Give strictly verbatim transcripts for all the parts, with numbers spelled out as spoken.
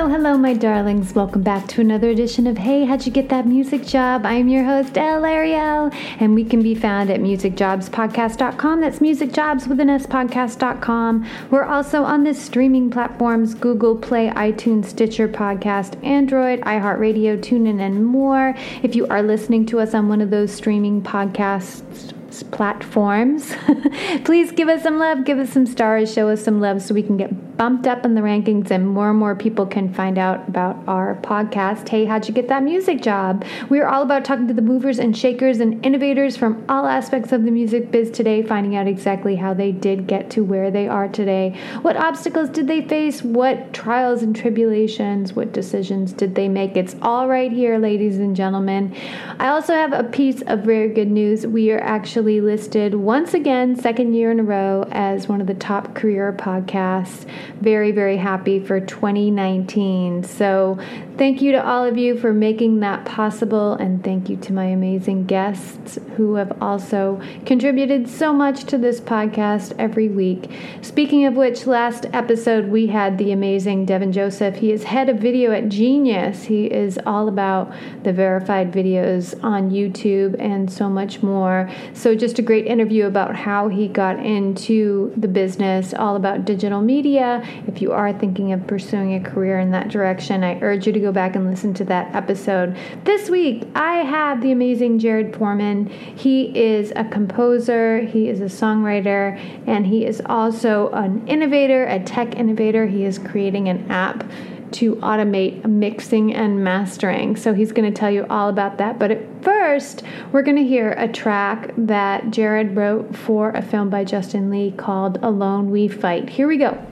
Hello, hello, my darlings. Welcome back to another edition of Hey, How'd You Get That Music Job? I'm your host, Elle Ariel, and we can be found at music jobs podcast dot com. That's musicjobs with an S podcast dot com. We're also on the streaming platforms, Google Play, iTunes, Stitcher Podcast, Android, iHeartRadio, TuneIn, and more. If you are listening to us on one of those streaming podcasts platforms, please give us some love, give us some stars, show us some love so we can get bumped up in the rankings and more and more people can find out about our podcast. Hey, how'd you get that music job? We're all about talking to the movers and shakers and innovators from all aspects of the music biz today, finding out exactly how they did get to where they are today. What obstacles did they face? What trials and tribulations? What decisions did they make? It's all right here, ladies and gentlemen. I also have a piece of very good news. We are actually listed once again, second year in a row, as one of the top career podcasts. Very, very happy for twenty nineteen. So thank you to all of you for making that possible, and thank you to my amazing guests who have also contributed so much to this podcast every week. Speaking of which, last episode we had the amazing Devin Joseph. He is head of video at Genius. He is all about the verified videos on YouTube and so much more. So just a great interview about how he got into the business, all about digital media. If you are thinking of pursuing a career in that direction, I urge you to go back and listen to that episode. This week, I have the amazing Jared Foreman. He is a composer, he is a songwriter, and he is also an innovator, a tech innovator. He is creating an app to automate mixing and mastering. So he's going to tell you all about that. But at first, we're going to hear a track that Jared wrote for a film by Justin Lee called Alone We Fight. Here we go.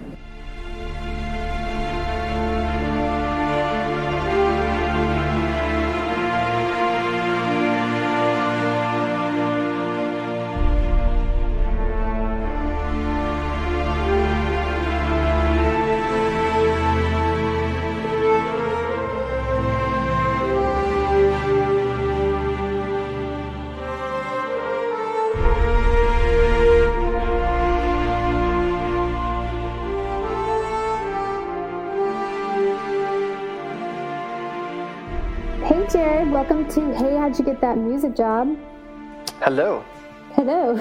Hey Jared, welcome to Hey, How'd You Get That Music Job? Hello. Hello.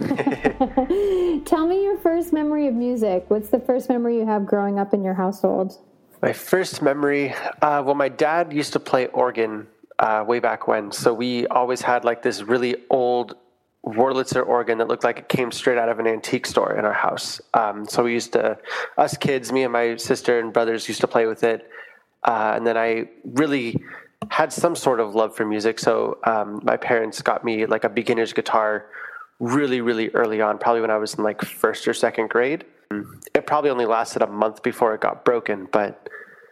Tell me your first memory of music. What's the first memory you have growing up in your household? My first memory, uh, well, my dad used to play organ uh, way back when, so we always had like this really old Wurlitzer organ that looked like it came straight out of an antique store in our house. Um, so we used to, us kids, me and my sister and brothers used to play with it, uh, and then I really had some sort of love for music, so um, my parents got me like a beginner's guitar really, really early on, probably when I was in like first or second grade. It probably only lasted a month before it got broken, but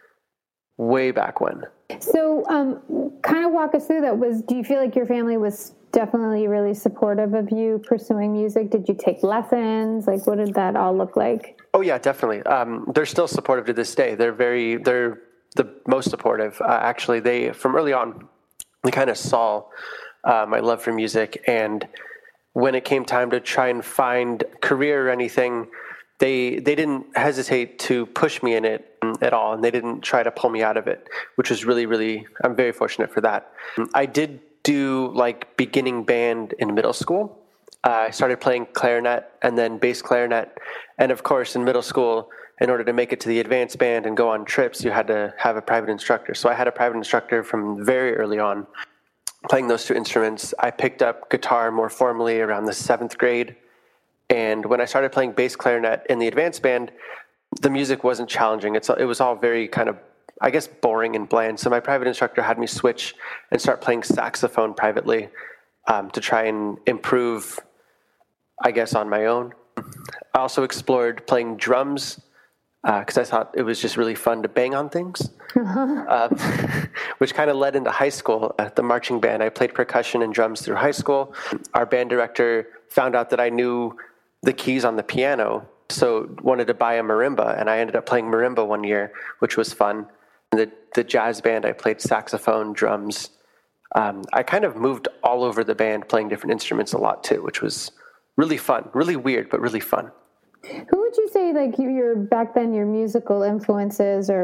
way back when. So um, kind of walk us through that. Was do you feel like your family was definitely really supportive of you pursuing music? Did you take lessons? Like, what did that all look like? Oh yeah, definitely. Um, they're still supportive to this day. They're very, they're the most supportive. Uh, actually, they, from early on, they kind of saw uh, my love for music. And when it came time to try and find career or anything, they they didn't hesitate to push me in it at all. And they didn't try to pull me out of it, which was really, really, I'm very fortunate for that. I did do like beginning band in middle school. Uh, I started playing clarinet and then bass clarinet. And of course, in middle school, in order to make it to the advanced band and go on trips, you had to have a private instructor. So I had a private instructor from very early on, playing those two instruments. I picked up guitar more formally around the seventh grade. And when I started playing bass clarinet in the advanced band, the music wasn't challenging. It's, it was all very kind of, I guess, boring and bland. So my private instructor had me switch and start playing saxophone privately um, to try and improve, I guess, on my own. I also explored playing drums, because uh, I thought it was just really fun to bang on things, uh, which kind of led into high school. At the marching band, I played percussion and drums through high school. Our band director found out that I knew the keys on the piano, so wanted to buy a marimba, and I ended up playing marimba one year, which was fun. In the, the jazz band, I played saxophone, drums. Um, I kind of moved all over the band, playing different instruments a lot too, which was really fun, really weird, but really fun. Who would you say, like, your back then, your musical influences or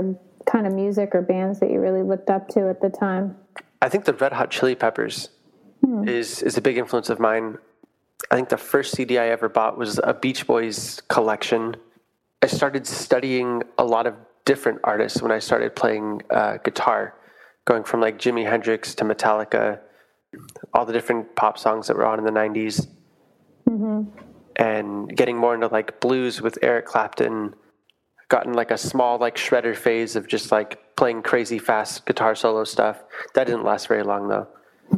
kind of music or bands that you really looked up to at the time? I think the Red Hot Chili Peppers hmm. is is a big influence of mine. I think the first C D I ever bought was a Beach Boys collection. I started studying a lot of different artists when I started playing uh, guitar, going from like Jimi Hendrix to Metallica, all the different pop songs that were on in the nineties, mm-hmm. and getting more into like blues with Eric Clapton. Gotten like a small like shredder phase of just like playing crazy fast guitar solo stuff. That didn't last very long though.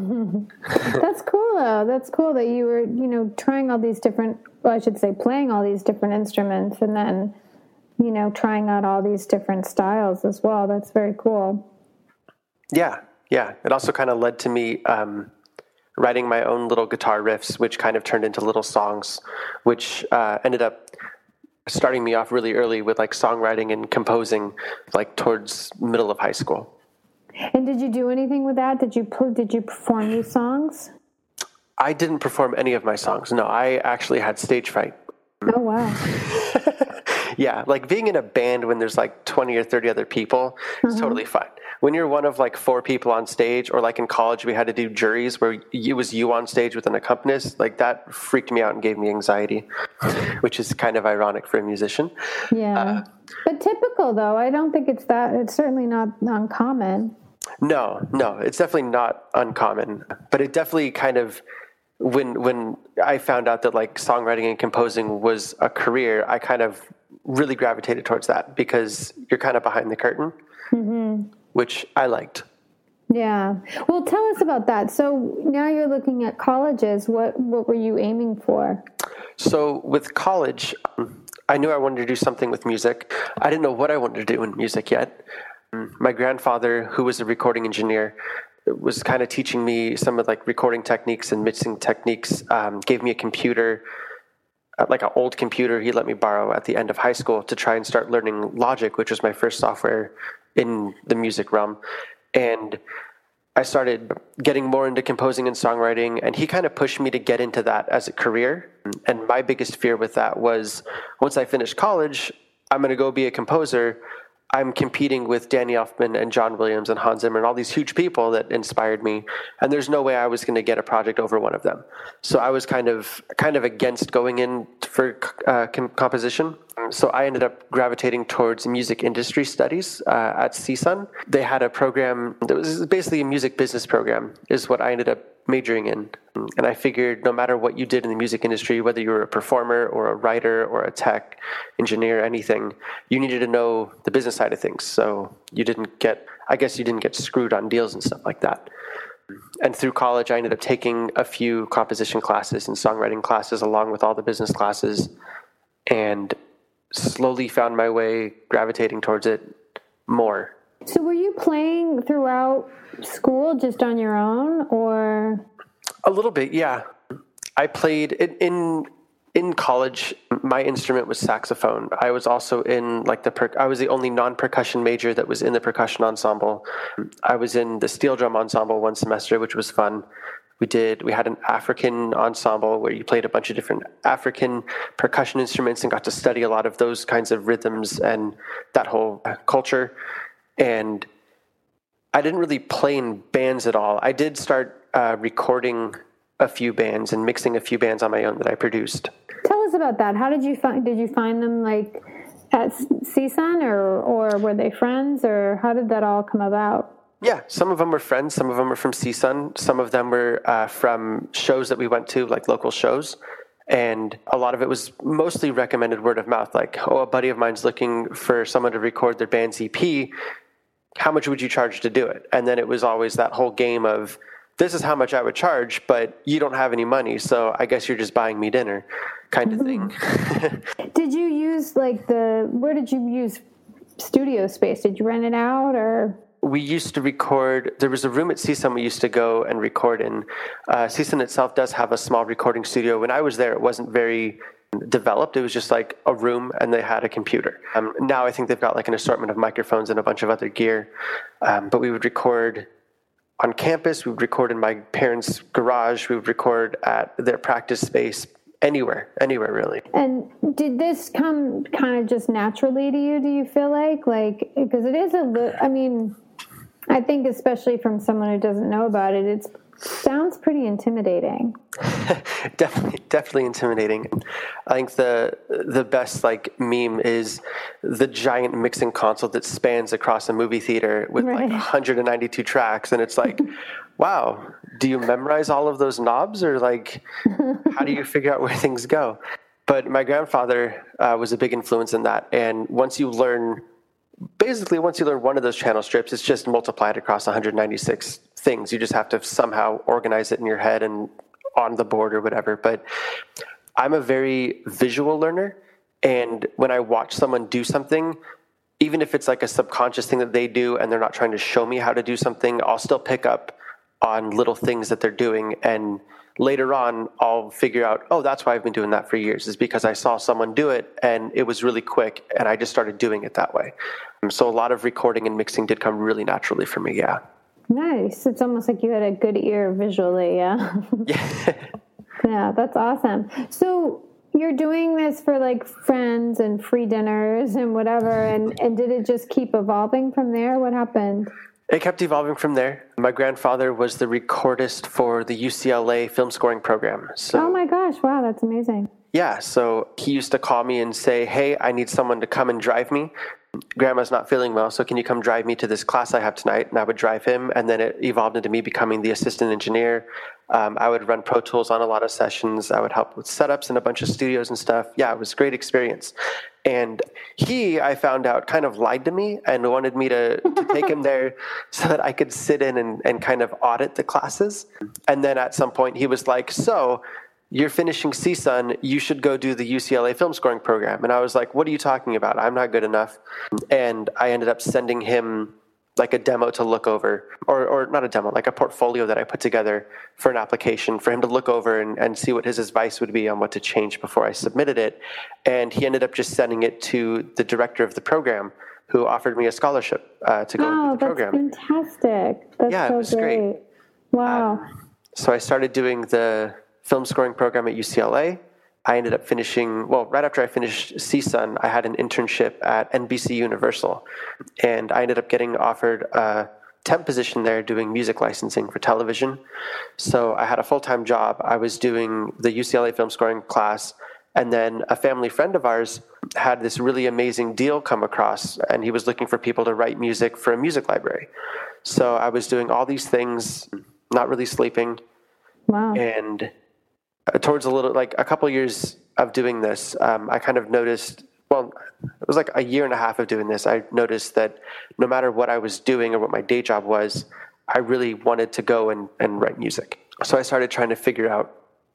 That's cool though. That's cool that you were, you know, trying all these different, well, I should say playing all these different instruments and then, you know, trying out all these different styles as well. That's very cool. Yeah. Yeah. It also kind of led to me um, writing my own little guitar riffs, which kind of turned into little songs, which uh, ended up starting me off really early with like songwriting and composing like towards middle of high school. And did you do anything with that? Did you did you perform these songs? I didn't perform any of my songs. No, I actually had stage fright. Oh, wow. Yeah, like being in a band when there's like twenty or thirty other people is uh-huh. totally fine. When you're one of like four people on stage, or like in college we had to do juries where it was you on stage with an accompanist, like that freaked me out and gave me anxiety, which is kind of ironic for a musician. Yeah, uh, but typical though. I don't think it's that, it's certainly not uncommon. No, no, it's definitely not uncommon, but it definitely kind of, when when I found out that like songwriting and composing was a career, I kind of really gravitated towards that because you're kind of behind the curtain, mm-hmm. which I liked. Yeah. Well, tell us about that. So now you're looking at colleges. What what were you aiming for? So with college, I knew I wanted to do something with music. I didn't know what I wanted to do in music yet. My grandfather, who was a recording engineer, was kind of teaching me some of like recording techniques and mixing techniques, um, gave me a computer, like an old computer he let me borrow at the end of high school to try and start learning Logic, which was my first software in the music realm. And I started getting more into composing and songwriting, and he kind of pushed me to get into that as a career. And my biggest fear with that was, once I finish college, I'm going to go be a composer. I'm competing with Danny Elfman and John Williams and Hans Zimmer and all these huge people that inspired me, and there's no way I was going to get a project over one of them. So I was kind of kind of against going in for uh, com- composition. So I ended up gravitating towards music industry studies uh, at C S U N. They had a program that was basically a music business program, is what I ended up majoring in. And I figured no matter what you did in the music industry, whether you were a performer or a writer or a tech engineer, anything, you needed to know the business side of things. So you didn't get, I guess you didn't get screwed on deals and stuff like that. And through college, I ended up taking a few composition classes and songwriting classes along with all the business classes, and slowly found my way gravitating towards it more. So were you playing throughout school just on your own, or? A little bit, yeah. I played in, in in college. My instrument was saxophone. I was also in like the per, I was the only non-percussion major that was in the percussion ensemble. I was in the steel drum ensemble one semester, which was fun. We did. We had an African ensemble where you played a bunch of different African percussion instruments and got to study a lot of those kinds of rhythms and that whole culture. And I didn't really play in bands at all. I did start uh, recording a few bands and mixing a few bands on my own that I produced. Tell us about that. How did you find? Did you find them like at C S U N, or or were they friends, or how did that all come about? Yeah, some of them were friends. Some of them were from C S U N. Some of them were uh, from shows that we went to, like local shows. And a lot of it was mostly recommended word of mouth. Like, oh, a buddy of mine's looking for someone to record their band's E P. How much would you charge to do it? And then it was always that whole game of, this is how much I would charge, but you don't have any money, so I guess you're just buying me dinner kind of thing. Did you use like the, where did you use studio space? Did you rent it out, or? We used to record, there was a room at C S U N we used to go and record in. Uh, C S U N itself does have a small recording studio. When I was there, it wasn't very developed. It was just like a room and they had a computer. Um, now I think they've got like an assortment of microphones and a bunch of other gear. Um, but we would record on campus. We would record in my parents' garage. We would record at their practice space Anywhere, anywhere really. And did this come kind of just naturally to you, do you feel like? Like, because it is a li- I mean, I think especially from someone who doesn't know about it, it sounds pretty intimidating. definitely, definitely intimidating. I think the the best like meme is the giant mixing console that spans across a movie theater with right. like one hundred ninety-two tracks, and it's like, wow, do you memorize all of those knobs, or like, how do you figure out where things go? But my grandfather uh, was a big influence in that, and once you learn, basically once you learn one of those channel strips, it's just multiplied across one hundred ninety-six things. You just have to somehow organize it in your head and on the board or whatever. But I'm a very visual learner, and when I watch someone do something, even if it's like a subconscious thing that they do and they're not trying to show me how to do something, I'll still pick up on little things that they're doing, and later on I'll figure out, oh, that's why I've been doing that for years, is because I saw someone do it and it was really quick and I just started doing it that way. So a lot of recording and mixing did come really naturally for me, yeah. Nice. It's almost like you had a good ear visually, yeah. Yeah. Yeah, that's awesome. So you're doing this for like friends and free dinners and whatever, and, and did it just keep evolving from there? What happened? It kept evolving from there. My grandfather was the recordist for the U C L A film scoring program. So, oh my gosh, wow, that's amazing. Yeah, so he used to call me and say, hey, I need someone to come and drive me. Grandma's not feeling well, so can you come drive me to this class I have tonight? And I would drive him, and then it evolved into me becoming the assistant engineer. Um, I would run Pro Tools on a lot of sessions. I would help with setups in a bunch of studios and stuff. Yeah, it was a great experience. And he, I found out, kind of lied to me and wanted me to, to take him there so that I could sit in and, and kind of audit the classes. And then at some point he was like, so you're finishing C S U N, you should go do the U C L A film scoring program. And I was like, what are you talking about? I'm not good enough. And I ended up sending him like a demo to look over, or or not a demo, like a portfolio that I put together for an application for him to look over and, and see what his advice would be on what to change before I submitted it. And he ended up just sending it to the director of the program, who offered me a scholarship uh, to go oh, into the program. Oh, that's fantastic. That's yeah, so it was great. great. Wow. Um, so I started doing the film scoring program at U C L A. I ended up finishing, well, right after I finished C S U N, I had an internship at N B C Universal, and I ended up getting offered a temp position there doing music licensing for television. So I had a full-time job. I was doing the U C L A film scoring class, and then a family friend of ours had this really amazing deal come across, and he was looking for people to write music for a music library. So I was doing all these things, not really sleeping. Wow. And towards a little, like a couple of years of doing this, um, I kind of noticed, well, it was like a year and a half of doing this. I noticed that no matter what I was doing or what my day job was, I really wanted to go and, and write music. So I started trying to figure out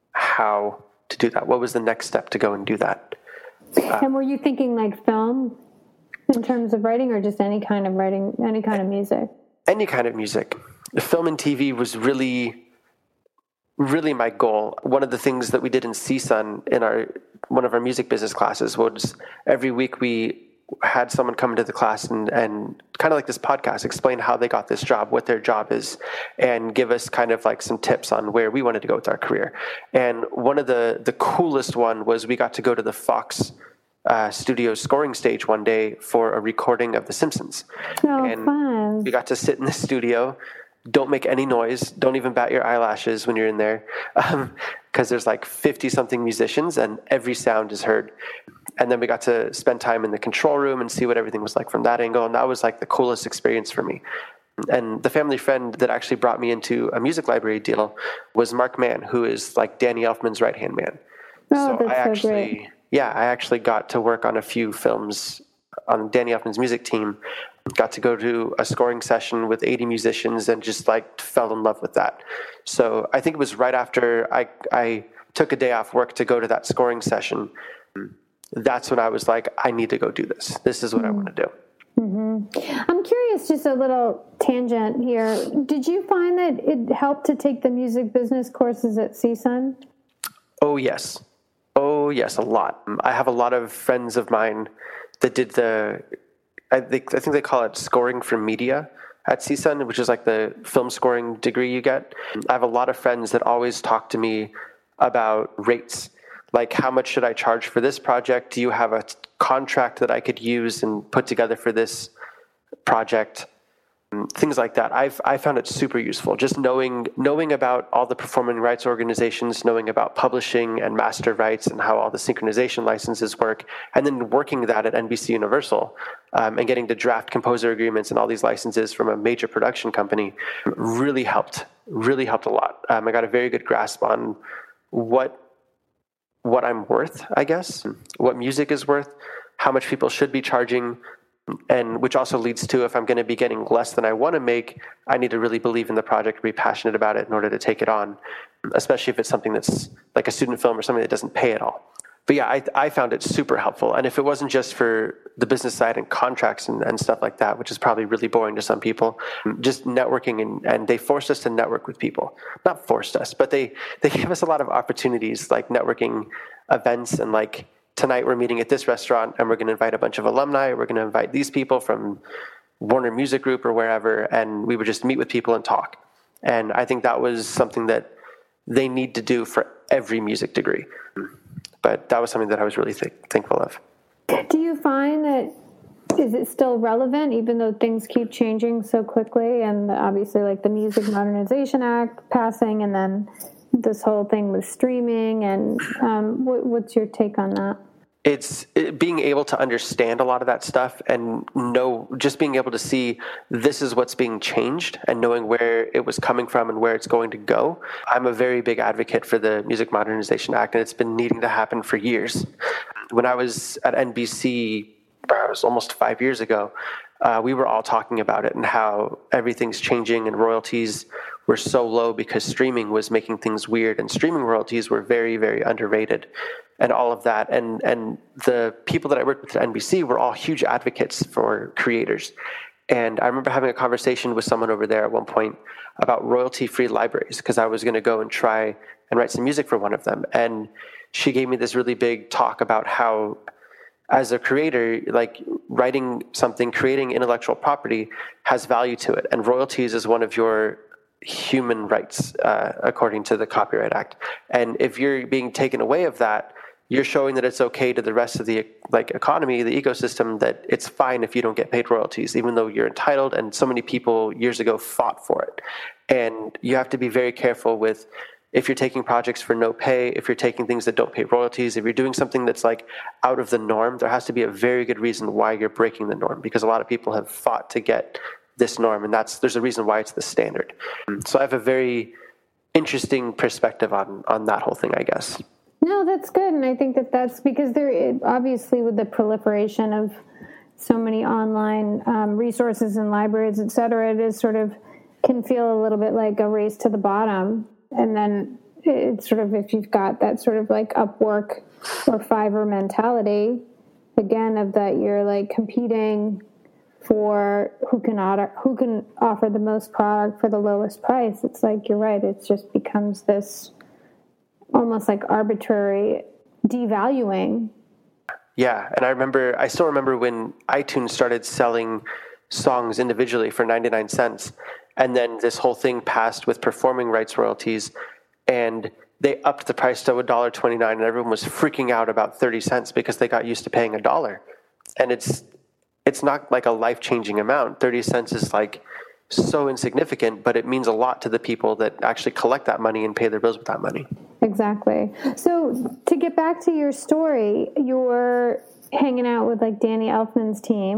how to do that. What was the next step to go and do that? Uh, and were you thinking like film in terms of writing, or just any kind of writing, any kind of music? Any kind of music. The film and T V was really... really my goal. One of the things that we did in C S U N in our one of our music business classes was every week we had someone come into the class and, and kind of like this podcast, explain how they got this job, what their job is, and give us kind of like some tips on where we wanted to go with our career. And one of the, the coolest one was we got to go to the Fox uh, Studios scoring stage one day for a recording of The Simpsons. Oh, and fun. We got to sit in the studio. Don't make any noise. Don't even bat your eyelashes when you're in there, because um, there's like fifty-something musicians, and every sound is heard. And then we got to spend time in the control room and see what everything was like from that angle, and that was like the coolest experience for me. And the family friend that actually brought me into a music library deal was Mark Mann, who is like Danny Elfman's right-hand man. Oh, so that's I actually, so great. yeah, I actually got to work on a few films on Danny Elfman's music team. Got to go to a scoring session with eighty musicians and just like fell in love with that. So I think it was right after I I took a day off work to go to that scoring session. That's when I was like, I need to go do this. This is what mm-hmm. I want to do. Mm-hmm. I'm curious, just a little tangent here. Did you find that it helped to take the music business courses at C S U N? Oh, yes. Oh, yes, a lot. I have a lot of friends of mine that did the... I think, I think they call it scoring for media at C S U N, which is like the film scoring degree you get. I have a lot of friends that always talk to me about rates. like, how much should I charge for this project? Do you have a contract that I could use and put together for this project? Things like that. I've I found it super useful. Just knowing knowing about all the performing rights organizations, knowing about publishing and master rights and how all the synchronization licenses work, and then working that at N B C Universal um, and getting to draft composer agreements and all these licenses from a major production company really helped. Really helped a lot. Um, I got a very good grasp on what what I'm worth, I guess, what music is worth, how much people should be charging. And which also leads to, if I'm going to be getting less than I want to make, I need to really believe in the project, be passionate about it in order to take it on, especially if it's something that's like a student film or something that doesn't pay at all. But yeah, I, I found it super helpful. And if it wasn't just for the business side and contracts and, and stuff like that, which is probably really boring to some people, just networking, and, and they forced us to network with people. Not forced us, but they, they gave us a lot of opportunities, like networking events, and like, tonight we're meeting at this restaurant and we're going to invite a bunch of alumni. We're going to invite these people from Warner Music Group or wherever. And we would just meet with people and talk. And I think that was something that they need to do for every music degree. But that was something that I was really th- thankful of. Do you find that, is it still relevant even though things keep changing so quickly? And obviously like the Music Modernization Act passing, and then this whole thing with streaming, and um, what, what's your take on that? It's it, being able to understand a lot of that stuff and know, just being able to see this is what's being changed and knowing where it was coming from and where it's going to go. I'm a very big advocate for the Music Modernization Act, and it's been needing to happen for years. When I was at N B C, it was almost five years ago, uh, we were all talking about it and how everything's changing and royalties were so low because streaming was making things weird, and streaming royalties were very, very underrated, and all of that. And and the people that I worked with at N B C were all huge advocates for creators. And I remember having a conversation with someone over there at one point about royalty-free libraries, because I was going to go and try and write some music for one of them. And she gave me this really big talk about how, as a creator, like writing something, creating intellectual property has value to it, and royalties is one of your human rights, uh, according to the Copyright Act. And if you're being taken away of that, you're showing that it's okay to the rest of the like economy, the ecosystem, that it's fine if you don't get paid royalties, even though you're entitled. And so many people years ago fought for it. And you have to be very careful with, if you're taking projects for no pay, if you're taking things that don't pay royalties, if you're doing something that's like out of the norm, there has to be a very good reason why you're breaking the norm, because a lot of people have fought to get this norm, and that's there's a reason why it's the standard. So I have a very interesting perspective on on that whole thing, I guess. No, that's good, and I think that that's because there, obviously, with the proliferation of so many online um, resources and libraries, et cetera, it is sort of can feel a little bit like a race to the bottom, and then it's sort of, if you've got that sort of like Upwork or Fiverr mentality, again, of that you're like competing for who can order, who can offer the most product for the lowest price. It's like, you're right, it just becomes this almost like arbitrary devaluing. Yeah, and I remember, I still remember when iTunes started selling songs individually for ninety-nine cents, and then this whole thing passed with performing rights royalties, and they upped the price to one dollar and twenty-nine cents, and everyone was freaking out about thirty cents because they got used to paying a dollar. And it's It's not like a life-changing amount. thirty cents is like so insignificant, but it means a lot to the people that actually collect that money and pay their bills with that money. Exactly. So to get back to your story, you're hanging out with like Danny Elfman's team,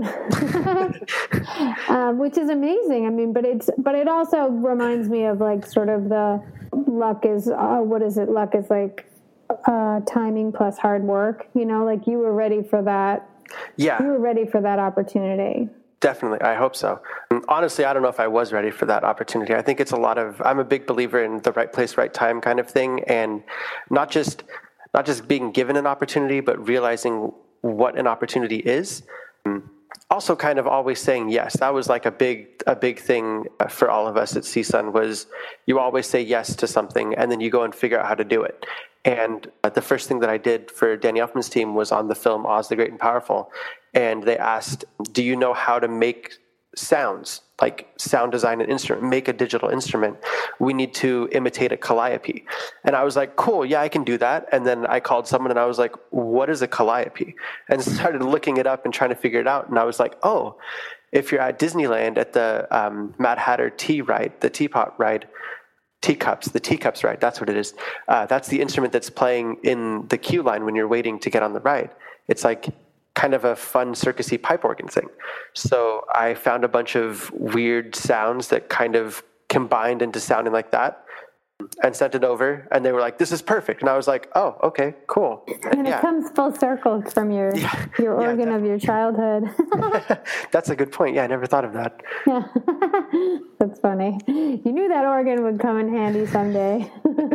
um, which is amazing. I mean, but it's but it also reminds me of like sort of the luck is uh, what is it? Luck is like uh, timing plus hard work. You know, like you were ready for that. Yeah. You were ready for that opportunity. Definitely. I hope so. Honestly, I don't know if I was ready for that opportunity. I think it's a lot of, I'm a big believer in the right place, right time kind of thing. And not just, not just being given an opportunity, but realizing what an opportunity is. Also kind of always saying yes. That was like a big, a big thing for all of us at C S U N, was you always say yes to something and then you go and figure out how to do it. And the first thing that I did for Danny Elfman's team was on the film Oz the Great and Powerful. And they asked, do you know how to make sounds, like sound design an instrument, make a digital instrument, we need to imitate a calliope. And I was like, cool, yeah, I can do that. And then I called someone and I was like, what is a calliope? And started looking it up and trying to figure it out. And I was like, oh, if you're at Disneyland at the um, Mad Hatter tea ride, the teapot ride, teacups, the teacups ride, that's what it is. Uh, that's the instrument that's playing in the queue line when you're waiting to get on the ride. It's like kind of a fun circusy pipe organ thing. So I found a bunch of weird sounds that kind of combined into sounding like that and sent it over, and they were like, this is perfect. And I was like, oh, okay, cool. And, and yeah. it comes full circle from your yeah. your organ yeah, of your childhood. That's a good point. Yeah, I never thought of that. Yeah, that's funny. You knew that organ would come in handy someday.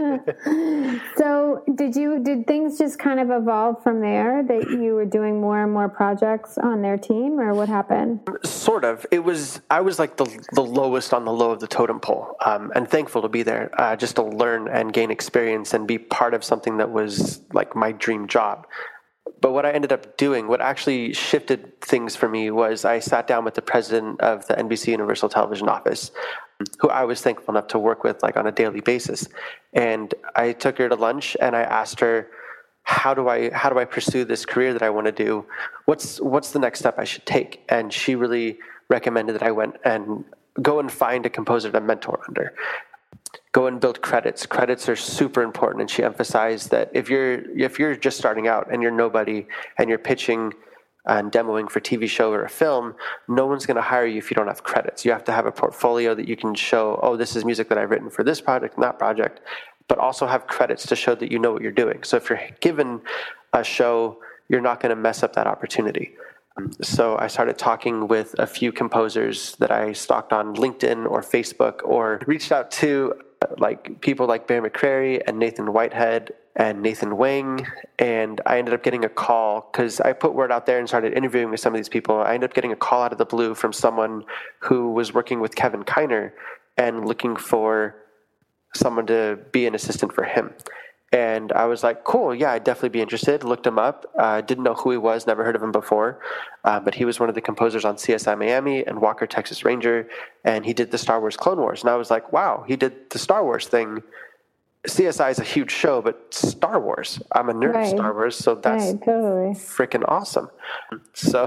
So did you, did things just kind of evolve from there, that you were doing more and more projects on their team, or what happened? Sort of. It was, I was like the the lowest on the low of the totem pole, um, and thankful to be there, uh, just to learn and gain experience and be part of something that was like my dream job. But what I ended up doing, what actually shifted things for me, was I sat down with the president of the N B C Universal Television office, who I was thankful enough to work with like on a daily basis. And I took her to lunch and I asked her, how do I how do I pursue this career that I want to do? What's what's the next step I should take? And she really recommended that I went and go and find a composer to mentor under. Go and build credits. Credits are super important, and she emphasized that if you're if you're just starting out and you're nobody and you're pitching and demoing for T V show or a film, no one's going to hire you if you don't have credits. You have to have a portfolio that you can show, oh, this is music that I've written for this project and that project, but also have credits to show that you know what you're doing. So if you're given a show, you're not going to mess up that opportunity. So I started talking with a few composers that I stalked on LinkedIn or Facebook, or reached out to like people like Bear McCreary and Nathan Whitehead and Nathan Wang. And I ended up getting a call because I put word out there and started interviewing with some of these people. I ended up getting a call out of the blue from someone who was working with Kevin Kiner and looking for someone to be an assistant for him. And I was like, cool, yeah, I'd definitely be interested. Looked him up. Uh, didn't know who he was, never heard of him before. Uh, but he was one of the composers on C S I Miami and Walker, Texas Ranger. And he did the Star Wars Clone Wars. And I was like, wow, he did the Star Wars thing. C S I is a huge show, but Star Wars, I'm a nerd right. of Star Wars, so that's right, totally. freaking awesome. So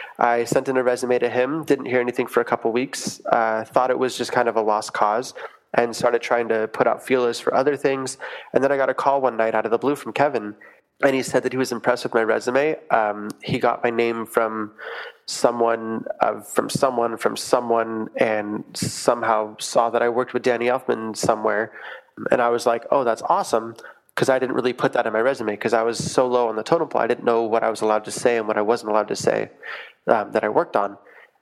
I sent in a resume to him, didn't hear anything for a couple weeks, uh, thought it was just kind of a lost cause, and started trying to put out feelers for other things. And then I got a call one night out of the blue from Kevin, and he said that he was impressed with my resume. Um, he got my name from someone, uh, from someone, from someone, and somehow saw that I worked with Danny Elfman somewhere. And I was like, oh, that's awesome, because I didn't really put that in my resume because I was so low on the totem pole. I didn't know what I was allowed to say and what I wasn't allowed to say um, that I worked on.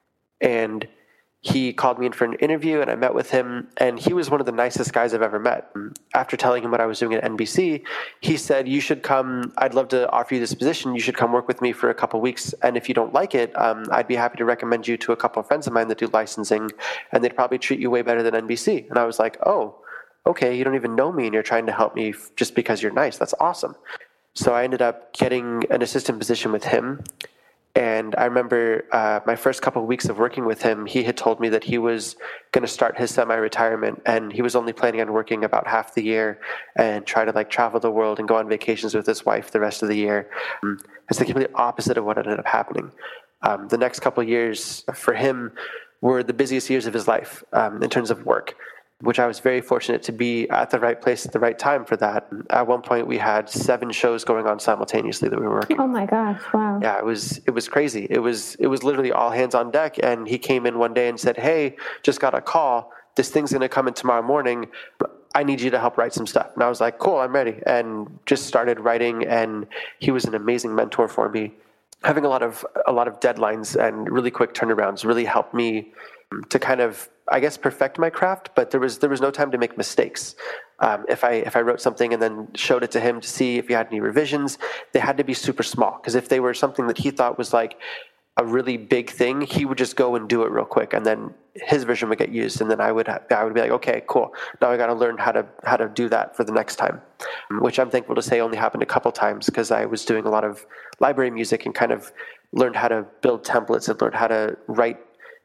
And he called me in for an interview, and I met with him, and he was one of the nicest guys I've ever met. After telling him what I was doing at N B C, he said, you should come, I'd love to offer you this position. You should come work with me for a couple weeks, and if you don't like it, um, I'd be happy to recommend you to a couple of friends of mine that do licensing, and they'd probably treat you way better than N B C. And I was like, oh, okay, you don't even know me, and you're trying to help me just because you're nice. That's awesome. So I ended up getting an assistant position with him. And I remember uh, my first couple of weeks of working with him, he had told me that he was going to start his semi-retirement, and he was only planning on working about half the year and try to like travel the world and go on vacations with his wife the rest of the year. Um, it's the complete opposite of what ended up happening. Um, the next couple of years for him were the busiest years of his life um, in terms of work, which I was very fortunate to be at the right place at the right time for that. At one point, we had seven shows going on simultaneously that we were working. Oh my gosh! Wow. Yeah, it was it was crazy. It was it was literally all hands on deck. And he came in one day and said, "Hey, just got a call. This thing's going to come in tomorrow morning. I need you to help write some stuff." And I was like, "Cool, I'm ready." And just started writing. And he was an amazing mentor for me. Having a lot of a lot of deadlines and really quick turnarounds really helped me to kind of, I guess, perfect my craft, but there was there was no time to make mistakes. Um, if I if I wrote something and then showed it to him to see if he had any revisions, they had to be super small, because if they were something that he thought was like a really big thing, he would just go and do it real quick, and then his version would get used, and then I would I would be like, okay, cool. Now I got to learn how to how to do that for the next time, which I'm thankful to say only happened a couple times, because I was doing a lot of library music and kind of learned how to build templates and learned how to write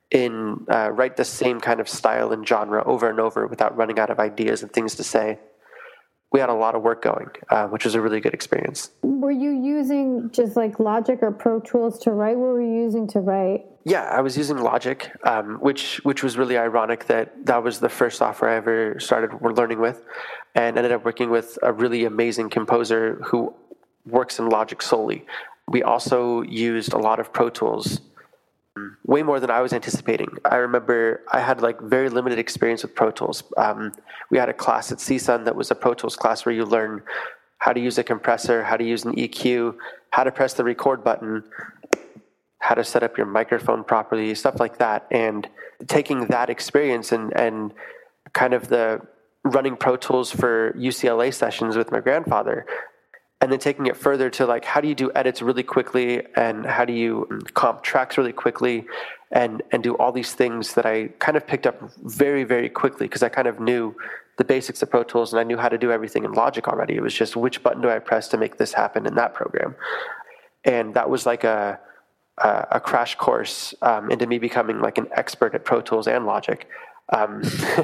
in uh, write the same kind of style and genre over and over without running out of ideas and things to say. We had a lot of work going, uh, which was a really good experience. Were you using just like Logic or Pro Tools to write? What were you using to write? Yeah, I was using Logic, um, which which was really ironic that that was the first software I ever started learning with, and ended up working with a really amazing composer who works in Logic solely. We also used a lot of Pro Tools, way more than I was anticipating. I remember I had like very limited experience with Pro Tools. Um, we had a class at C S U N that was a Pro Tools class where you learn how to use a compressor, how to use an E Q, how to press the record button, how to set up your microphone properly, stuff like that. And taking that experience and, and kind of the running Pro Tools for U C L A sessions with my grandfather, and then taking it further to like, how do you do edits really quickly, and how do you comp tracks really quickly, and, and do all these things that I kind of picked up very, very quickly because I kind of knew the basics of Pro Tools and I knew how to do everything in Logic already. It was just which button do I press to make this happen in that program. And that was like a, a, a crash course um, into me becoming like an expert at Pro Tools and Logic. Um,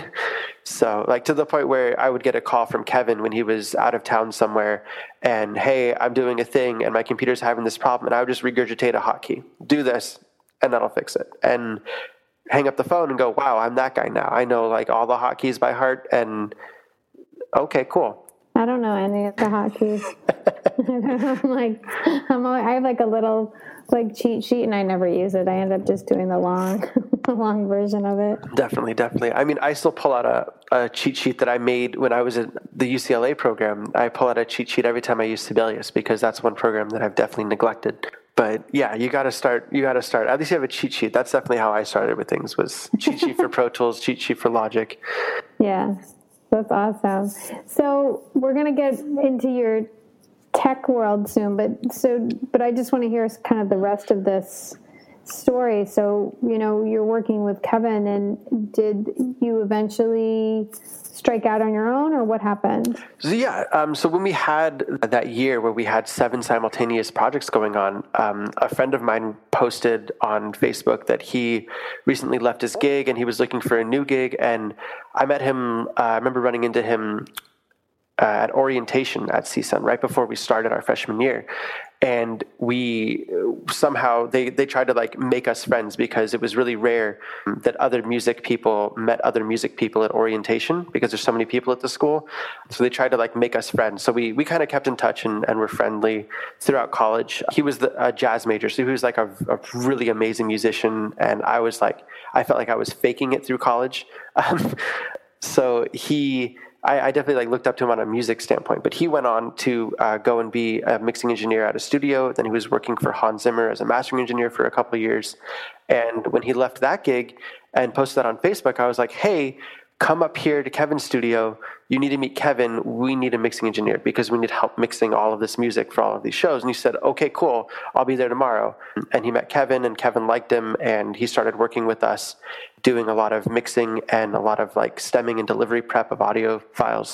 so like to the point where I would get a call from Kevin when he was out of town somewhere and, hey, I'm doing a thing and my computer's having this problem, and I would just regurgitate a hotkey, do this, and that'll fix it. And hang up the phone and go, wow, I'm that guy now. I know like all the hotkeys by heart, and okay, cool. I don't know any of the hotkeys. I'm like, I'm always, I have like a little like cheat sheet and I never use it. I end up just doing the long, the long version of it. Definitely, definitely. I mean, I still pull out a, a cheat sheet that I made when I was in the U C L A program. I pull out a cheat sheet every time I use Sibelius because that's one program that I've definitely neglected. But yeah, you got to start. You got to start. At least you have a cheat sheet. That's definitely how I started with things. Was cheat sheet for Pro Tools, cheat sheet for Logic. Yeah, that's awesome. So we're gonna get into your tech world soon, but so but I just want to hear kind of the rest of this story. So you know, you're working with Kevin, and did you eventually strike out on your own, or what happened? So yeah, um, so when we had that year where we had seven simultaneous projects going on, um, a friend of mine posted on Facebook that he recently left his gig and he was looking for a new gig. And I met him, uh, I remember running into him uh, at orientation at C S U N right before we started our freshman year. And we somehow, they, they tried to like make us friends because it was really rare that other music people met other music people at orientation because there's so many people at the school. So they tried to like make us friends. So we, we kind of kept in touch and, and were friendly throughout college. He was the a jazz major, so he was like a, a really amazing musician. And I was like, I felt like I was faking it through college. Um, so he... I, I definitely like looked up to him on a music standpoint, but he went on to uh, go and be a mixing engineer at a studio. Then he was working for Hans Zimmer as a mastering engineer for a couple of years. And when he left that gig and posted that on Facebook, I was like, hey, come up here to Kevin's studio. You need to meet Kevin. We need a mixing engineer because we need help mixing all of this music for all of these shows. And he said, okay, cool. I'll be there tomorrow. And he met Kevin, and Kevin liked him, and he started working with us, doing a lot of mixing and a lot of like stemming and delivery prep of audio files.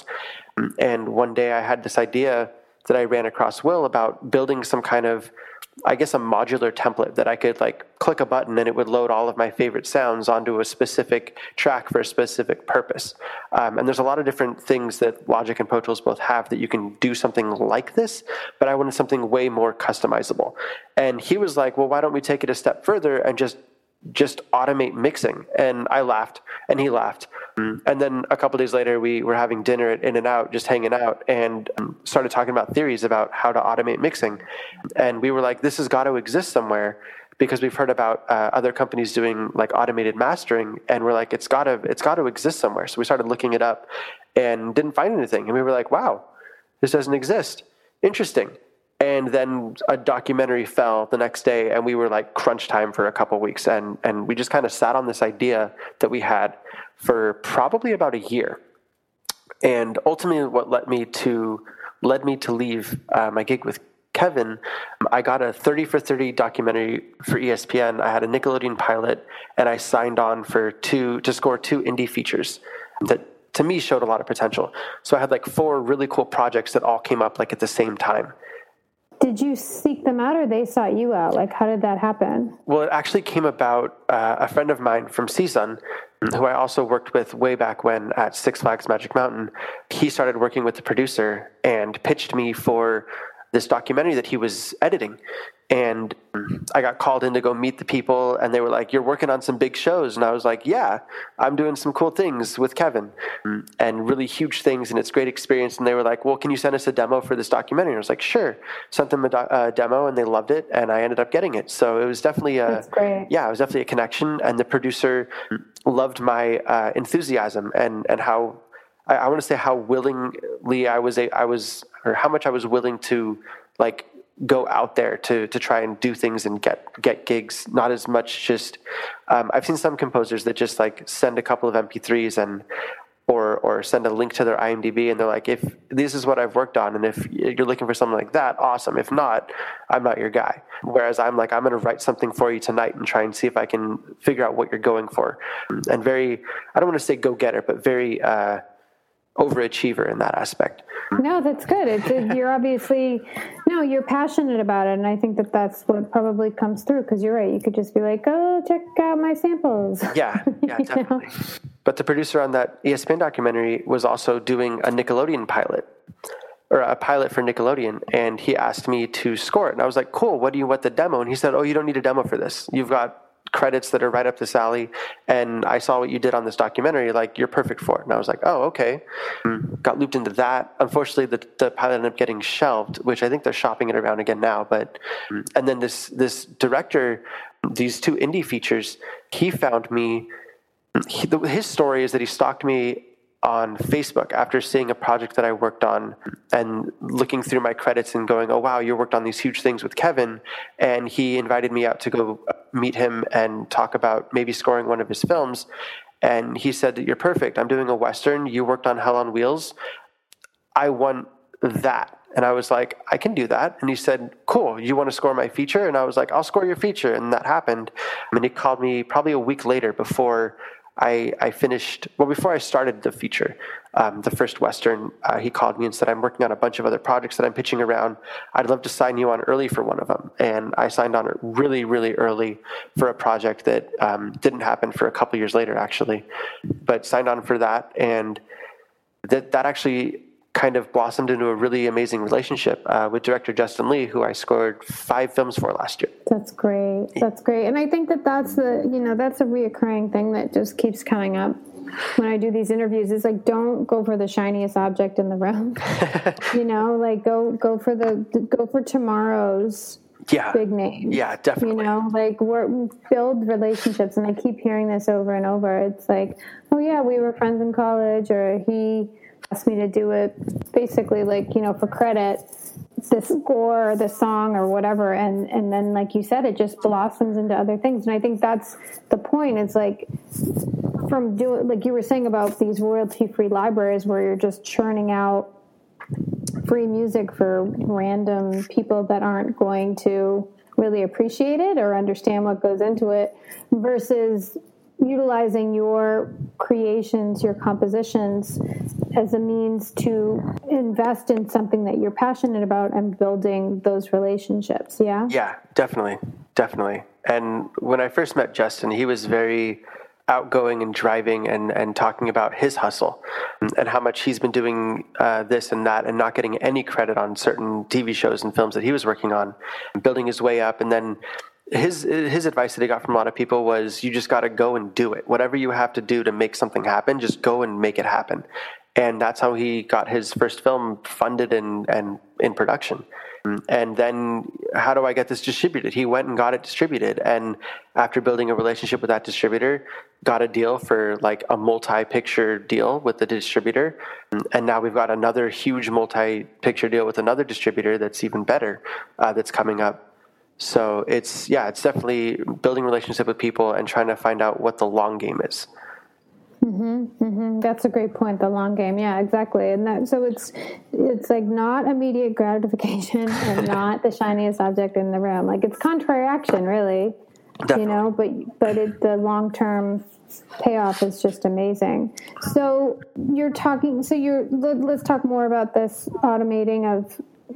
And one day I had this idea that I ran across Will about building some kind of, I guess, a modular template that I could like click a button and it would load all of my favorite sounds onto a specific track for a specific purpose. Um, and there's a lot of different things that Logic and Pro Tools both have that you can do something like this, but I wanted something way more customizable. And he was like, well, why don't we take it a step further and just just automate mixing? And I laughed and he laughed. And then a couple of days later, we were having dinner at In-N-Out, just hanging out, and um, started talking about theories about how to automate mixing. And we were like, this has got to exist somewhere because we've heard about uh, other companies doing like automated mastering. And we're like, it's got to, it's got to exist somewhere. So we started looking it up and didn't find anything. And we were like, wow, this doesn't exist. Interesting. And then a documentary fell the next day, and we were like crunch time for a couple of weeks. And, and we just kind of sat on this idea that we had for probably about a year. And ultimately what led me to, led me to leave uh, my gig with Kevin, I got a thirty for thirty documentary for E S P N. I had a Nickelodeon pilot, and I signed on for two, to score two indie features that to me showed a lot of potential. So I had like four really cool projects that all came up like at the same time. Did you seek them out or they sought you out? Like, how did that happen? Well, it actually came about, uh, a friend of mine from C S U N, who I also worked with way back when at Six Flags Magic Mountain. He started working with the producer and pitched me for this documentary that he was editing. And I got called in to go meet the people, and they were like, "You're working on some big shows." And I was like, "Yeah, I'm doing some cool things with Kevin and really huge things, and it's a great experience." And they were like, "Well, can you send us a demo for this documentary?" And I was like, "Sure." Sent them a, do- a demo, and they loved it, and I ended up getting it. So it was definitely a, That's great. yeah, it was definitely a connection. And the producer loved my uh, enthusiasm and and how I, I want to say how willingly I was a, I was or how much I was willing to like. go out there to to try and do things and get get gigs. Not as much just um, I've seen some composers that just like send a couple of M P threes and or or send a link to their I M D B, and they're like, if this is what I've worked on, and if you're looking for something like that, awesome. If not, I'm not your guy. Whereas I'm like, I'm going to write something for you tonight and try and see if I can figure out what you're going for. And very, I don't want to say go getter, but very uh, overachiever in that aspect. No, that's good. It's it, you're obviously no, you're passionate about it, and I think that that's what probably comes through. Because you're right, you could just be like, "Oh, check out my samples." Yeah, yeah, definitely. But the producer on that E S P N documentary was also doing a Nickelodeon pilot, or a pilot for Nickelodeon, and he asked me to score it, and I was like, "Cool. What do you want the demo?" And he said, "Oh, you don't need a demo for this. You've got credits that are right up this alley, and I saw what you did on this documentary, like you're perfect for it." And I was like, "Oh, okay." Got looped into that. Unfortunately, the, the pilot ended up getting shelved, which I think they're shopping it around again now. But and then this this director, these two indie features, he found me. He, the, his story is that he stalked me on Facebook after seeing a project that I worked on and looking through my credits and going, "Oh, wow, you worked on these huge things with Kevin." And he invited me out to go meet him and talk about maybe scoring one of his films. And he said that you're perfect. I'm doing a Western. You worked on Hell on Wheels. I want that. And I was like, I can do that. And he said, "Cool. You want to score my feature?" And I was like, "I'll score your feature." And that happened. And he called me probably a week later before I, I finished, well, before I started the feature, um, the first Western, uh, he called me and said, "I'm working on a bunch of other projects that I'm pitching around. I'd love to sign you on early for one of them." And I signed on really, really early for a project that um, didn't happen for a couple years later, actually, but signed on for that. And that, that actually kind of blossomed into a really amazing relationship uh, with director Justin Lee, who I scored five films for last year. That's great. That's great. And I think that that's the, you know, that's a reoccurring thing that just keeps coming up when I do these interviews. It's like, don't go for the shiniest object in the room. You know, like go, go for the, go for tomorrow's yeah. big name. Yeah, definitely. You know, like we're, build relationships. And I keep hearing this over and over. It's like, oh yeah, we were friends in college, or he asked me to do it basically like, you know, for credit, the score or the song or whatever. And, and then, like you said, it just blossoms into other things. And I think that's the point. It's like from doing, like you were saying about these royalty-free libraries where you're just churning out free music for random people that aren't going to really appreciate it or understand what goes into it, versus utilizing your creations, your compositions as a means to invest in something that you're passionate about and building those relationships. Yeah. Yeah, definitely. Definitely. And when I first met Justin, he was very outgoing and driving and, and talking about his hustle and how much he's been doing uh, this and that and not getting any credit on certain T V shows and films that he was working on, and building his way up. And then his his advice that he got from a lot of people was, you just got to go and do it. Whatever you have to do to make something happen, just go and make it happen. And that's how he got his first film funded and, and in production. And then, how do I get this distributed? He went and got it distributed. And after building a relationship with that distributor, got a deal for like a multi-picture deal with the distributor. And now we've got another huge multi-picture deal with another distributor that's even better, uh, that's coming up. So it's, yeah, it's definitely building relationship with people and trying to find out what the long game is. Mm-hmm, mm-hmm. That's a great point. The long game. Yeah, exactly. And that, so it's, it's like not immediate gratification and not the shiniest object in the room. Like it's contrary action, really, Definitely. You know, but, but it, the long-term payoff is just amazing. So you're talking, so you're, let, let's talk more about this automating of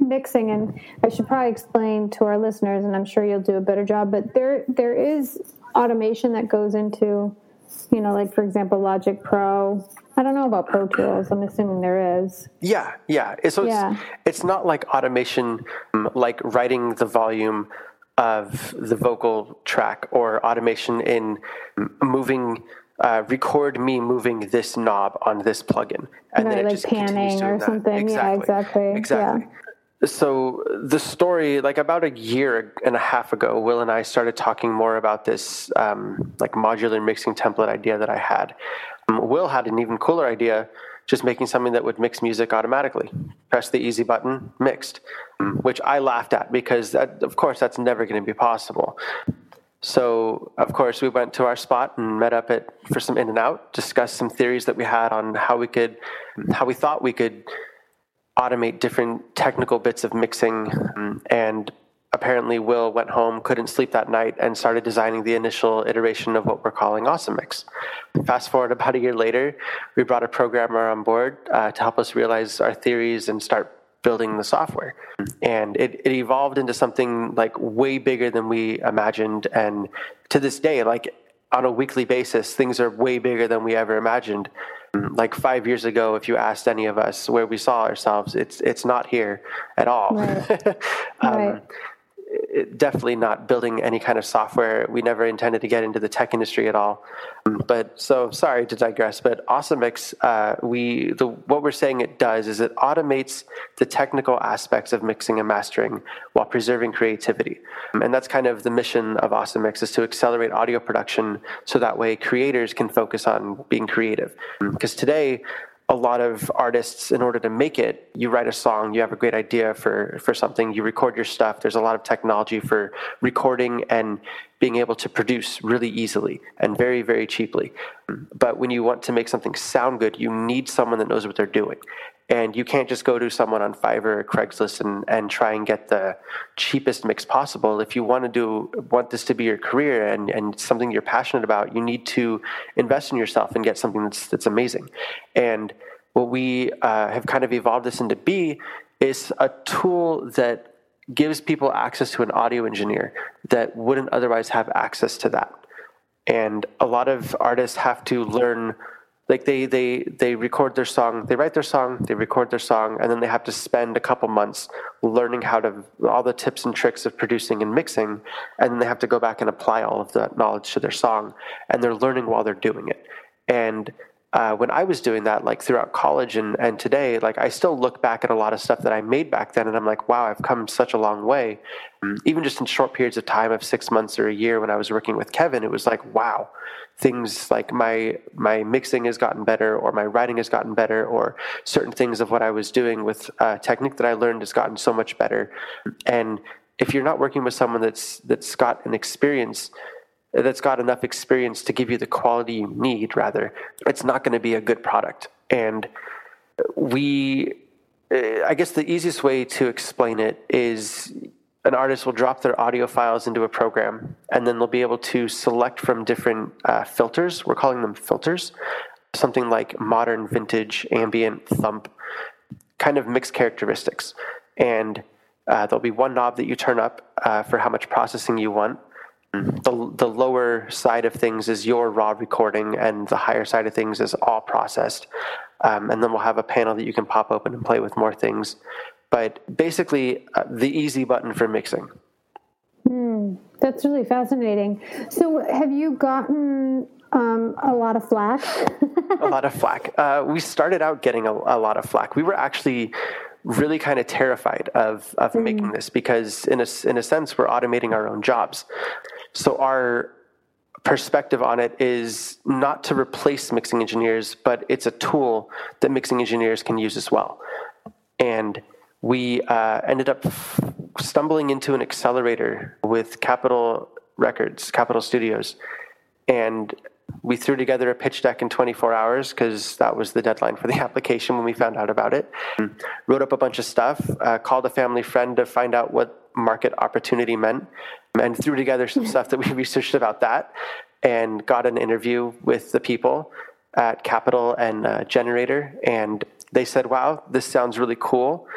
mixing, and I should probably explain to our listeners, and I'm sure you'll do a better job, but there there is automation that goes into, you know, like, for example, Logic Pro. I don't know about Pro Tools. I'm assuming there is. Yeah, yeah. So yeah. It's, it's not like automation, um, like writing the volume of the vocal track, or automation in moving, uh, record me moving this knob on this plugin. And right, then it like just panning or that. something. Exactly. Yeah, exactly. Exactly. Yeah. So the story, like about a year and a half ago, Will and I started talking more about this um, like modular mixing template idea that I had. Um, Will had an even cooler idea, just making something that would mix music automatically. Press the easy button, mixed, um, which I laughed at because, that, of course, that's never going to be possible. So, of course, we went to our spot and met up at for some in and out, discussed some theories that we had on how we could, how we thought we could automate different technical bits of mixing. And apparently Will went home, couldn't sleep that night, and started designing the initial iteration of what we're calling Awesome Mix. Fast forward about a year later, we brought a programmer on board uh, to help us realize our theories and start building the software. And it, it evolved into something like way bigger than we imagined. And to this day, like on a weekly basis, things are way bigger than we ever imagined. Like five years ago, if you asked any of us where we saw ourselves, it's it's not here at all. Right. um, right. It, definitely not building any kind of software. We never intended to get into the tech industry at all. But so sorry to digress, but Awesome Mix, uh, we the what we're saying it does is it automates the technical aspects of mixing and mastering while preserving creativity. And that's kind of the mission of Awesome Mix, is to accelerate audio production so that way creators can focus on being creative. Because today, a lot of artists, in order to make it, you write a song, you have a great idea for, for something, you record your stuff. There's a lot of technology for recording and being able to produce really easily and very, very cheaply. But when you want to make something sound good, you need someone that knows what they're doing. And you can't just go to someone on Fiverr or Craigslist and, and try and get the cheapest mix possible. If you want to do want this to be your career and, and something you're passionate about, you need to invest in yourself and get something that's that's amazing. And what we uh, have kind of evolved this into be is a tool that gives people access to an audio engineer that wouldn't otherwise have access to that. And a lot of artists have to learn. Like they, they, they record their song, they write their song, they record their song, and then they have to spend a couple months learning how to, all the tips and tricks of producing and mixing, and then they have to go back and apply all of that knowledge to their song, and they're learning while they're doing it. And uh, when I was doing that, like throughout college and, and today, like I still look back at a lot of stuff that I made back then, and I'm like, wow, I've come such a long way. Even just in short periods of time of six months or a year when I was working with Kevin, it was like, wow. Things like my my mixing has gotten better, or my writing has gotten better, or certain things of what I was doing with uh, technique that I learned has gotten so much better. And if you're not working with someone that's that's got an experience, that's got enough experience to give you the quality you need, rather, it's not going to be a good product. And we, I guess the easiest way to explain it is, an artist will drop their audio files into a program, and then they'll be able to select from different uh, filters. We're calling them filters. Something like modern, vintage, ambient, thump, kind of mixed characteristics. And uh, there'll be one knob that you turn up uh, for how much processing you want. The, the lower side of things is your raw recording, and the higher side of things is all processed. Um, and then we'll have a panel that you can pop open and play with more things. But basically, uh, the easy button for mixing. Mm, that's really fascinating. So have you gotten um, a lot of flack? a lot of flack. Uh, we started out getting a, a lot of flack. We were actually really kind of terrified of, of mm. making this because, in a, in a sense, we're automating our own jobs. So our perspective on it is not to replace mixing engineers, but it's a tool that mixing engineers can use as well. And we uh, ended up stumbling into an accelerator with Capitol Records, Capitol Studios, and we threw together a pitch deck in twenty-four hours because that was the deadline for the application when we found out about it. Wrote up a bunch of stuff, uh, called a family friend to find out what market opportunity meant, and threw together some stuff that we researched about that, and got an interview with the people at Capitol and uh, Generator, and they said, wow, this sounds really cool.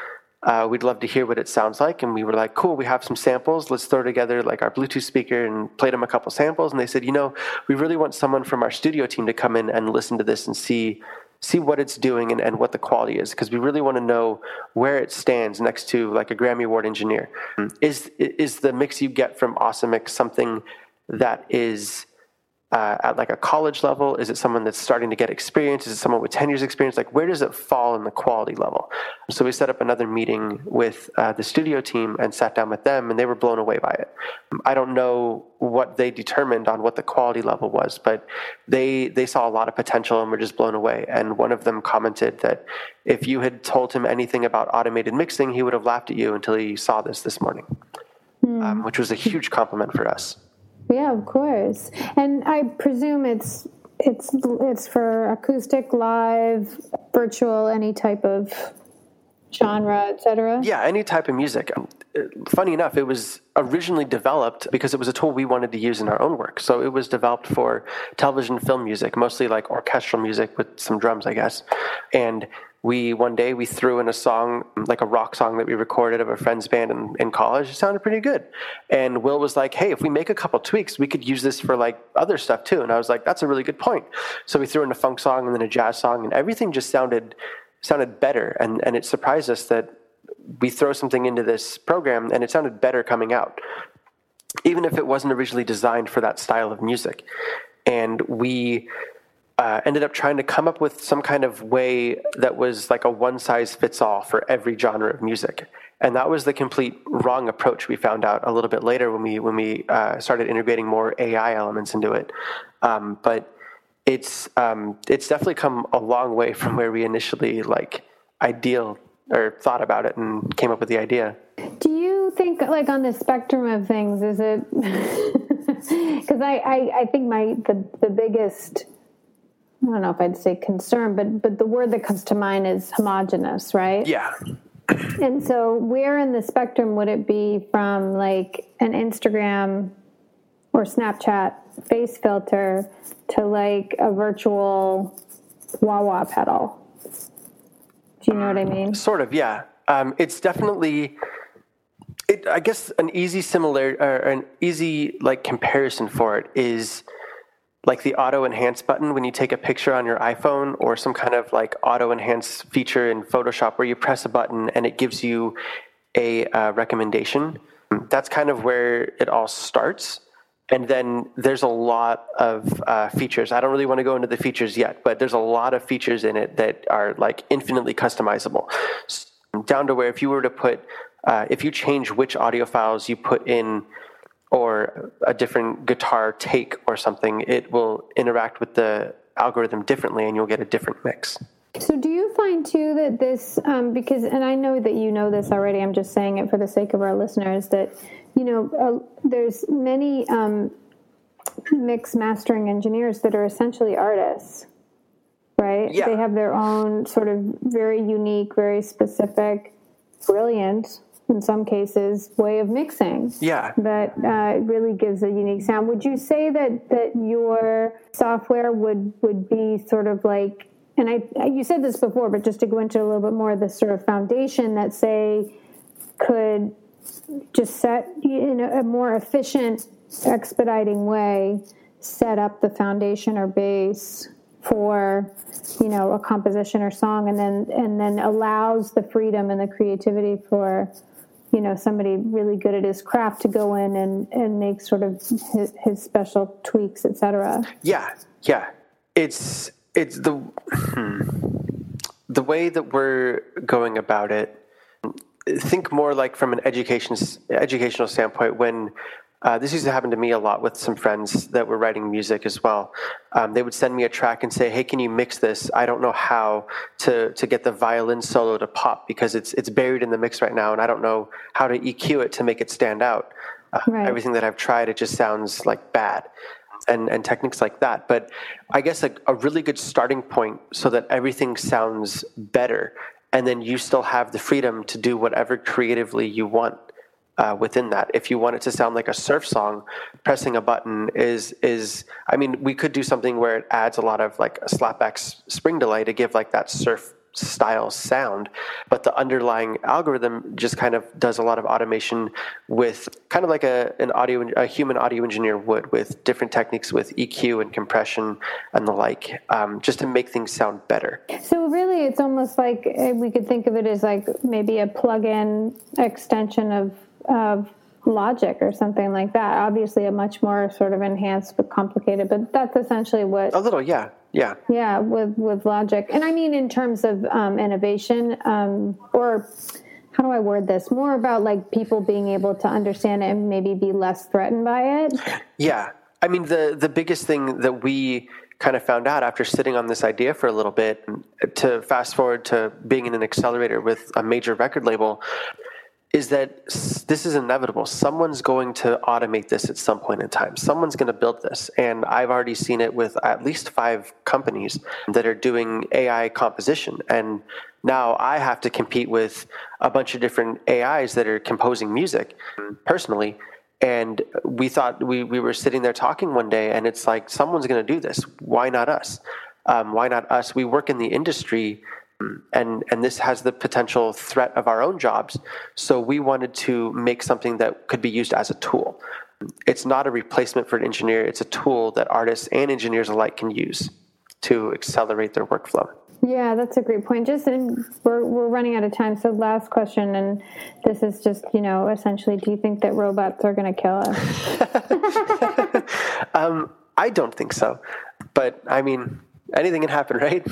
Uh, we'd love to hear what it sounds like. And we were like, cool, we have some samples. Let's throw together like our Bluetooth speaker and played them a couple samples. And they said, you know, we really want someone from our studio team to come in and listen to this and see see what it's doing and, and what the quality is, because we really want to know where it stands next to like a Grammy Award engineer. Is is the mix you get from Awesome Mix something that is uh, at like a college level? Is it someone that's starting to get experience? Is it someone with ten years experience? Like, where does it fall in the quality level? So we set up another meeting with uh, the studio team and sat down with them, and they were blown away by it. I don't know what they determined on what the quality level was, but they they saw a lot of potential and were just blown away. And one of them commented that if you had told him anything about automated mixing, he would have laughed at you until he saw this this morning, mm. um, which was a huge compliment for us. Yeah, of course. And I presume it's it's it's for acoustic, live, virtual, any type of genre, et cetera? Yeah, any type of music. Funny enough, it was originally developed because it was a tool we wanted to use in our own work. So it was developed for television, film music, mostly like orchestral music with some drums, I guess. And we, one day, we threw in a song, like a rock song that we recorded of a friend's band in, in college. It sounded pretty good. And Will was like, hey, if we make a couple tweaks, we could use this for like other stuff too. And I was like, that's a really good point. So we threw in a funk song and then a jazz song, and everything just sounded sounded better. And, and it surprised us that we throw something into this program and it sounded better coming out, even if it wasn't originally designed for that style of music. And we uh, ended up trying to come up with some kind of way that was like a one-size-fits-all for every genre of music. And that was the complete wrong approach, we found out a little bit later when we when we uh, started integrating more A I elements into it. Um, but it's um, it's definitely come a long way from where we initially like ideal or thought about it and came up with the idea. Do you think, like, on the spectrum of things, is it, because I, I, I think my the, the biggest, I don't know if I'd say concern, but but the word that comes to mind is homogenous, right? Yeah. And so where in the spectrum would it be from like an Instagram or Snapchat face filter to like a virtual wah-wah pedal? Do you know what I mean? Sort of, yeah. Um, it's definitely, it, I guess, an easy similar or an easy like comparison for it is like the auto enhance button when you take a picture on your iPhone, or some kind of like auto enhance feature in Photoshop where you press a button and it gives you a uh, recommendation. That's kind of where it all starts. And then there's a lot of uh, features. I don't really want to go into the features yet, but there's a lot of features in it that are like infinitely customizable, down to where if you were to put, uh, if you change which audio files you put in, or a different guitar take or something, it will interact with the algorithm differently and you'll get a different mix. So do you find too that this, um, because, and I know that you know this already, I'm just saying it for the sake of our listeners, that, you know, uh, there's many um, mix mastering engineers that are essentially artists, right? Yeah. They have their own sort of very unique, very specific, brilliant, in some cases, way of mixing. Yeah. That uh, really gives a unique sound. Would you say that, that your software would, would be sort of like, and I, you said this before, but just to go into a little bit more, the sort of foundation that, say, could just set in a more efficient, expediting way, set up the foundation or base for, you know, a composition or song, and then and then allows the freedom and the creativity for, you know, somebody really good at his craft to go in and, and make sort of his, his special tweaks, et cetera. Yeah, yeah. It's it's the hmm, the way that we're going about it. Think more like from an education educational standpoint. When uh, this used to happen to me a lot with some friends that were writing music as well. Um, they would send me a track and say, "Hey, can you mix this? I don't know how to to get the violin solo to pop because it's it's buried in the mix right now, and I don't know how to E Q it to make it stand out. Uh, right. Everything that I've tried, it just sounds like bad." And, and techniques like that. But I guess a, a really good starting point so that everything sounds better, and then you still have the freedom to do whatever creatively you want uh, within that. If you want it to sound like a surf song, pressing a button is, is I mean, we could do something where it adds a lot of like a slapback spring delay to give like that surf style sound, but the underlying algorithm just kind of does a lot of automation with kind of like a an audio a human audio engineer would, with different techniques with E Q and compression and the like, um, just to make things sound better. So really, it's almost like we could think of it as like maybe a plug-in extension of of Logic or something like that. Obviously, a much more sort of enhanced but complicated, but that's essentially what. A little, yeah, yeah, yeah, with with Logic, and I mean in terms of um, innovation, um, or how do I word this? More about like people being able to understand it and maybe be less threatened by it. Yeah, I mean the the biggest thing that we kind of found out after sitting on this idea for a little bit, to fast forward to being in an accelerator with a major record label, is that this is inevitable. Someone's going to automate this at some point in time. Someone's going to build this. And I've already seen it with at least five companies that are doing A I composition. And now I have to compete with a bunch of different A Is that are composing music personally. And we thought we, we were sitting there talking one day, and it's like, someone's going to do this. Why not us? Um, why not us? We work in the industry, and and this has the potential threat of our own jobs. So we wanted to make something that could be used as a tool. It's not a replacement for an engineer. It's a tool that artists and engineers alike can use to accelerate their workflow. Yeah, that's a great point. Just in, we're we're running out of time. So last question, and this is just, you know, essentially, do you think that robots are going to kill us? um, I don't think so. But I mean, anything can happen, right?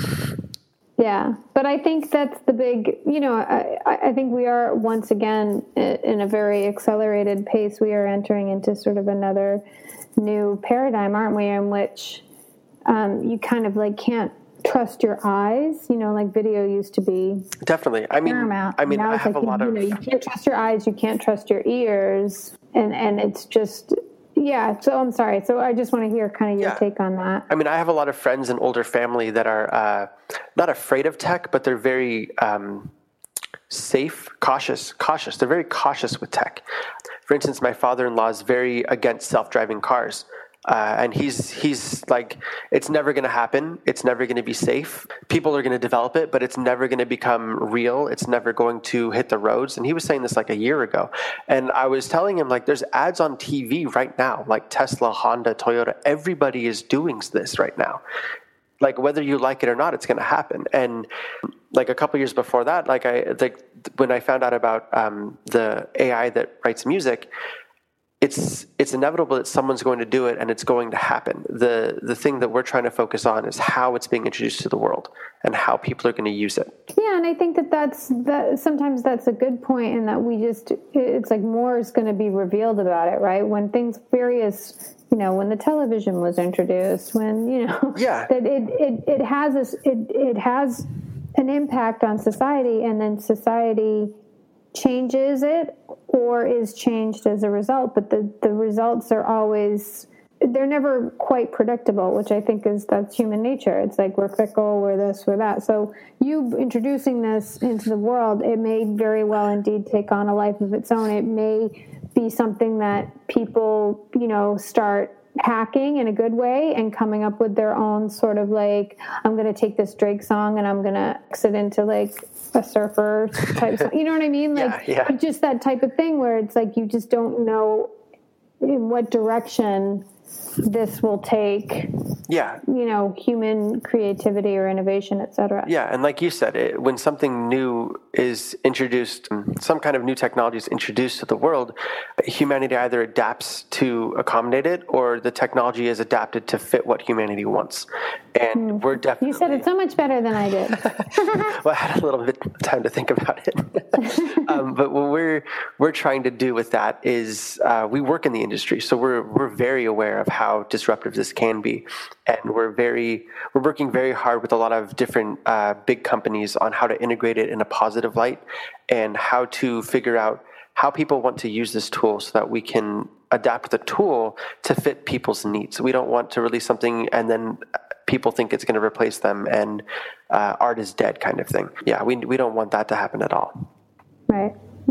Yeah, but I think that's the big, you know, I, I think we are once again in a very accelerated pace. We are entering into sort of another new paradigm, aren't we, in which um, you kind of like can't trust your eyes, you know, like video used to be. Definitely. I mean, paramount. I mean, now I it's have like, a lot you, of. You know, you can't trust your eyes, you can't trust your ears, and and it's just. Yeah, so I'm sorry. So I just want to hear kind of your yeah. take on that. I mean, I have a lot of friends and older family that are uh, not afraid of tech, but they're very um, safe, cautious, cautious. They're very cautious with tech. For instance, my father-in-law is very against self-driving cars. Uh, and he's he's like, it's never going to happen. It's never going to be safe. People are going to develop it, but it's never going to become real. It's never going to hit the roads. And he was saying this like a year ago. And I was telling him, like, there's ads on T V right now, like Tesla, Honda, Toyota. Everybody is doing this right now. Like, whether you like it or not, it's going to happen. And like a couple years before that, like I like when I found out about um, the A I that writes music, It's it's inevitable that someone's going to do it, and it's going to happen. The the thing that we're trying to focus on is how it's being introduced to the world and how people are going to use it. Yeah, and I think that that's that. Sometimes that's a good point, in that we just it's like more is going to be revealed about it, right? When things various, you know, when the television was introduced, when you know, yeah, that it it it has this it it has an impact on society, and then society changes it or is changed as a result, but the, the results are always, they're never quite predictable, which I think is, that's human nature. It's like we're fickle, we're this, we're that. So you introducing this into the world, it may very well indeed take on a life of its own. It may be something that people, you know, start hacking in a good way and coming up with their own sort of like, I'm going to take this Drake song and I'm going to mix it into like a surfer type song. You know what I mean? Like yeah, yeah. just that type of thing where it's like you just don't know in what direction this will take, yeah, you know, human creativity or innovation, et cetera. Yeah, and like you said, it, when something new is introduced, some kind of new technology is introduced to the world, humanity either adapts to accommodate it, or the technology is adapted to fit what humanity wants. And mm. we're definitely... You said it so much better than I did. Well, I had a little bit of time to think about it. um, but what we're we're trying to do with that is uh, we work in the industry, so we're we're very aware of how disruptive this can be, and we're very we're working very hard with a lot of different uh, big companies on how to integrate it in a positive light, and how to figure out how people want to use this tool so that we can adapt the tool to fit people's needs. We don't want to release something and then people think it's going to replace them and uh, art is dead kind of thing. Yeah, we we don't want that to happen at all. Right.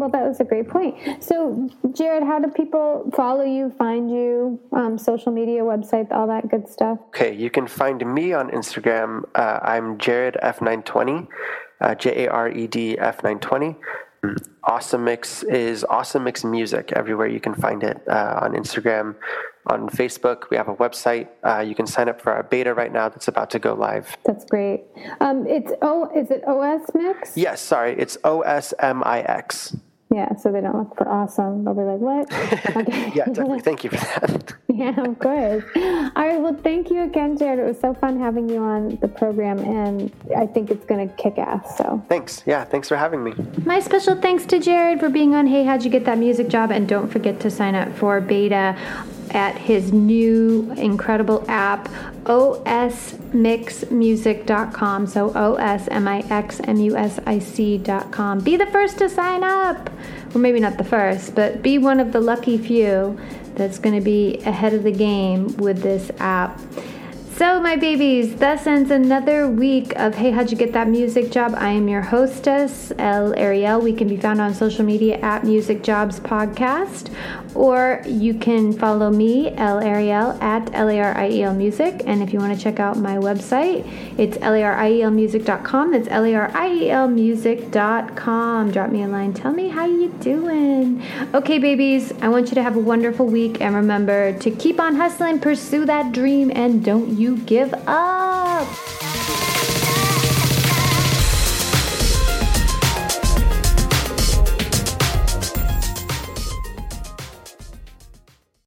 Well, that was a great point. So, Jared, how do people follow you, find you, um, social media, website, all that good stuff? Okay, you can find me on Instagram. Uh, I'm Jared F nine twenty, uh, J A R E D F nine twenty. Awesome Mix is Awesome Mix Music everywhere you can find it, uh, on Instagram, on Facebook. We have a website. Uh, you can sign up for our beta right now that's about to go live. That's great. Um, it's O. Is it O S Mix? Yes, sorry, it's O S M I X. Yeah, so they don't look for awesome. They'll be like, what? Okay. Yeah, definitely. Thank you for that. Yeah, of course. All right, well, thank you again, Jared. It was so fun having you on the program, and I think it's going to kick ass. So Thanks. Yeah, thanks for having me. my special thanks to Jared for being on Hey, How'd You Get That Music Job? And don't forget to sign up for beta at his new incredible app, O S mix music dot com. So O S M I X M U S I C dot com. Be the first to sign up. Well, maybe not the first, but be one of the lucky few that's going to be ahead of the game with this app. So, my babies, thus ends another week of Hey, How'd You Get That Music Job? I am your hostess, Elle Ariel. We can be found on social media at Music Jobs Podcast, or you can follow me, Elle Ariel, at L A R I E L Music. And if you want to check out my website, it's L A R I E L music dot com. That's L A R I E L music dot com. Drop me a line. Tell me how you doing. Okay, babies, I want you to have a wonderful week. And remember to keep on hustling, pursue that dream, and don't you give up.